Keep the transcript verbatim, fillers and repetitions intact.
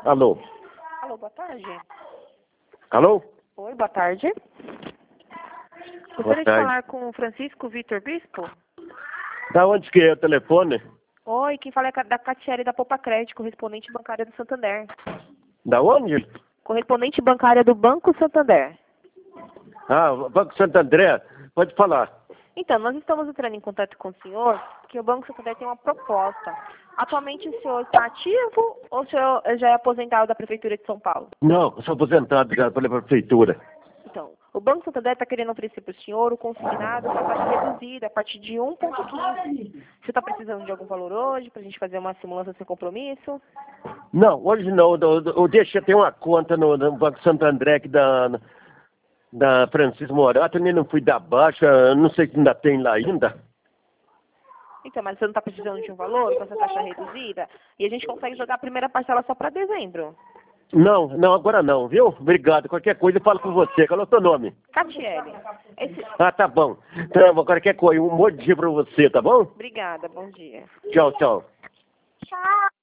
Alô? Alô, boa tarde. Alô? Oi, boa tarde. Boa Gostaria de tarde. falar com o Francisco Vitor Bispo? Da onde que é o telefone? Oi, quem fala é da Catiele da Poupa Crédito, correspondente bancária do Santander. Da onde? Correspondente bancária do Banco Santander. Ah, Banco Santo André. Pode falar. Então, nós estamos entrando em contato com o senhor, que o Banco Santander tem uma proposta. Atualmente o senhor está ativo ou o senhor já é aposentado da Prefeitura de São Paulo? Não, eu sou aposentado já pela prefeitura. Então, o Banco Santander está querendo oferecer para o senhor o consignado com a taxa reduzida a partir de um vírgula quinze. Você está precisando de algum valor hoje para a gente fazer uma simulação sem compromisso? Não, hoje não. Eu, eu deixei ter uma conta no, no Banco Santo André aqui da, da Francisco Morato, eu nem não fui dar baixa, não sei se ainda tem lá ainda. Então, mas você não está precisando de um valor com essa taxa reduzida? E a gente consegue jogar a primeira parcela só para dezembro. Não, não, agora não, viu? Obrigado. Qualquer coisa eu falo com você. Qual é o seu nome? Catiele. Esse... Ah, tá bom. Então, qualquer coisa, um monte de dia pra você, tá bom? Obrigada, bom dia. Tchau, tchau. Tchau.